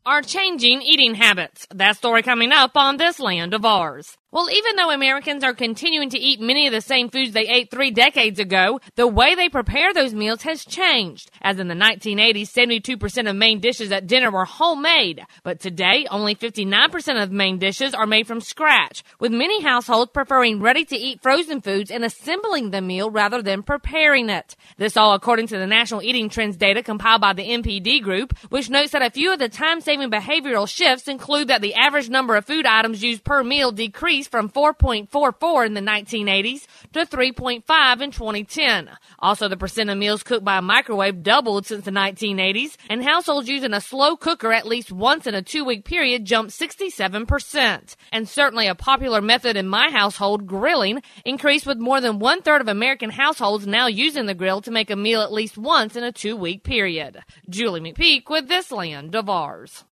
are changing eating habits. That story coming up on This Land of Ours. Well, even though Americans are continuing to eat many of the same foods they ate 3 decades ago, the way they prepare those meals has changed. As in the 1980s, 72% of main dishes at dinner were homemade. But today, only 59% of main dishes are made from scratch, with many households preferring ready-to-eat frozen foods and assembling the meal rather than preparing it. This all according to the National Eating Trends data compiled by the NPD Group, which notes that a few of the time-saving behavioral shifts include that the average number of food items used per meal decreased from 4.44 in the 1980s to 3.5 in 2010. Also, the percent of meals cooked by a microwave doubled since the 1980s, and households using a slow cooker at least once in a 2-week period jumped 67%. And certainly a popular method in my household, grilling, increased with more than 1/3 of American households now using the grill to make a meal at least once in a 2-week period. Julie McPeak with This Land of Ours.